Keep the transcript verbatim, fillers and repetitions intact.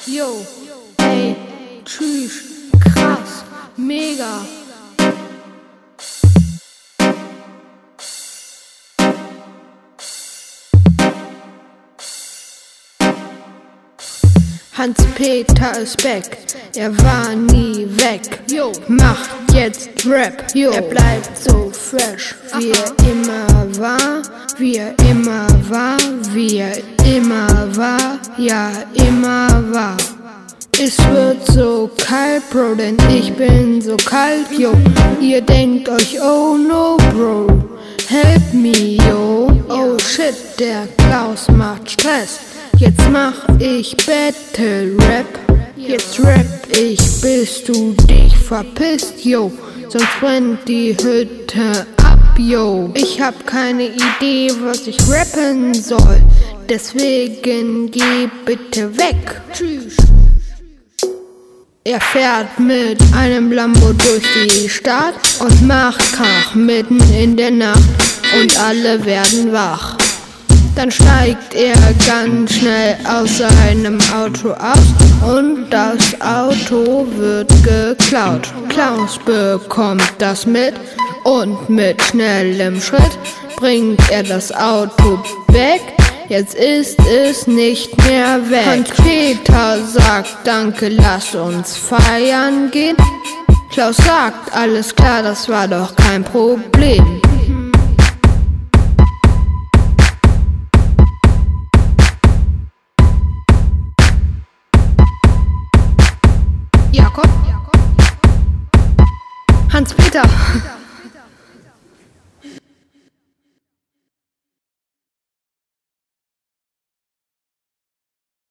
Yo, ey, tschüss, krass, mega. Hans-Peter ist back, er war nie weg. Yo, macht jetzt Rap, yo, er bleibt so fresh, wie er immer war, wie er immer war, wie er immer war, ja, immer war. Es wird so kalt, Bro, denn ich bin so kalt, yo. Ihr denkt euch, oh no, Bro, help me, yo. Oh shit, der Klaus macht Stress. Jetzt mach ich Battle Rap, jetzt rap ich, bis du dich verpisst, yo. Sonst brennt die Hütte ab, yo. Ich hab keine Idee, was ich rappen soll, deswegen geh bitte weg. Tschüss. Er fährt mit einem Lambo durch die Stadt und macht Krach mitten in der Nacht und alle werden wach. Dann steigt er ganz schnell aus seinem Auto aus und das Auto wird geklaut. Klaus bekommt das mit und mit schnellem Schritt bringt er das Auto weg. Jetzt ist es nicht mehr weg. Hans-Peter sagt, danke, lass uns feiern gehen. Klaus sagt, alles klar, das war doch kein Problem. Jakob? Hans-Peter.